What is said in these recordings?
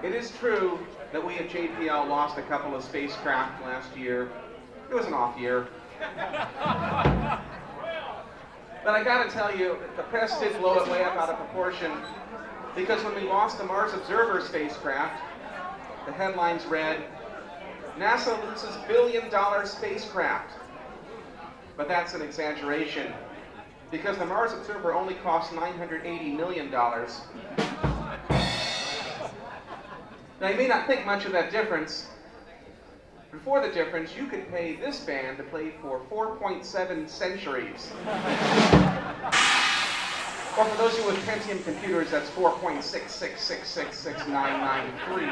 It is true that we at JPL lost a couple of spacecraft last year. It was an off year. But I gotta tell you, the press did blow it way up out of proportion, because when we lost the Mars Observer spacecraft, the headlines read, NASA loses billion-dollar spacecraft. But that's an exaggeration, because the Mars Observer only cost $980 million. Now, you may not think much of that difference. Before the difference, you could pay this band to play for 4.7 centuries. Or for those of you with Pentium computers, that's 4.666666993.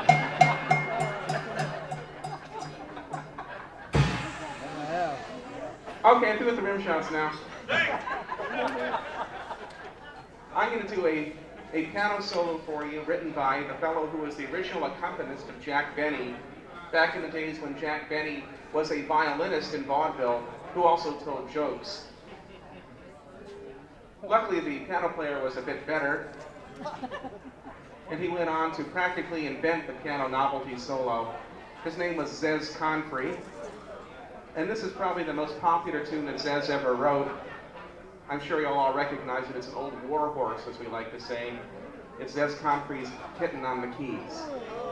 Okay, I'm through with the rim shots now. I'm going to do a piano solo for you written by the fellow who was the original accompanist of Jack Benny back in the days when Jack Benny was a violinist in vaudeville who also told jokes. Luckily, the piano player was a bit better, and he went on to practically invent the piano novelty solo. His name was Zez Confrey, and this is probably the most popular tune that Zez ever wrote. I'm sure you'll all recognize it. It's an old war horse, as we like to say. It's Zez Confrey's Kitten on the Keys.